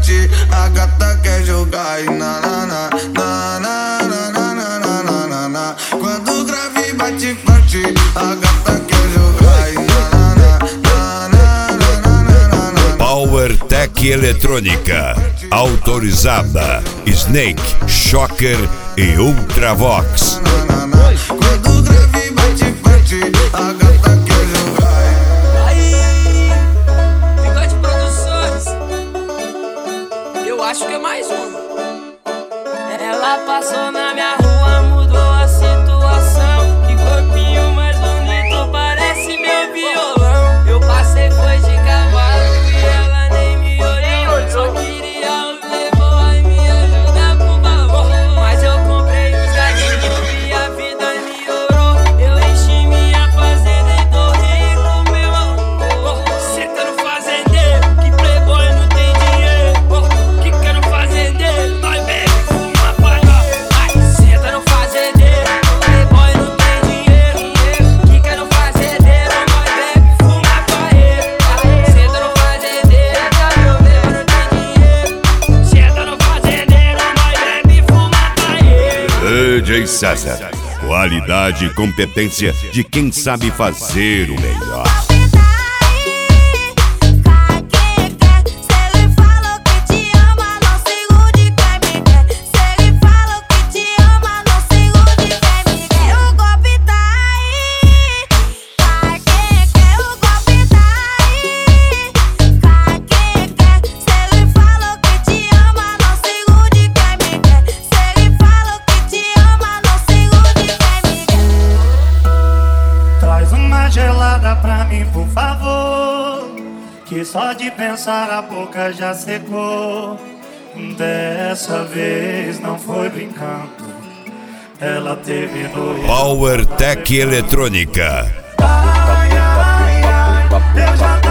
forte, a gata quer jogar e na na na na na na na na na na na. Quando o grave bate forte, a gata quer jogar e na na na na na na na na. Power Tech Eletrônica autorizada, Snake, Shocker e Ultravox. Quando o grave bate forte, a gata quer jogar. Aí, Bigode Produções, eu acho que é mais uma. Ela passou na minha rua, mudou a situação. Que corpinho mais bonito, parece meu violão. Eu passei, foi de cavalo e ela nem me olhou. Só queria o playboy, me ajudar por favor. Mas eu comprei os gatinhos e a vida melhorou. Eu enchi minha fazenda e tô rico, meu amor. Senta no fazendeiro, que playboy não tem dinheiro. Que quero fazendeiro, nós bebe, fuma, paga. Senta no fazendeiro, playboy não tem dinheiro. Que quero fazendeiro, nós bebe, fuma, paga. Senta no fazendeiro, playboy não tem dinheiro. Senta no fazendeiro, nós bebe, fuma, paga. DJ César, qualidade e competência de quem sabe fazer o melhor. Traz uma gelada pra mim, por favor, que só de pensar a boca já secou. Dessa vez não foi brincando, ela terminou. Power Tech Eletrônica. Ai, ai, ai, eu já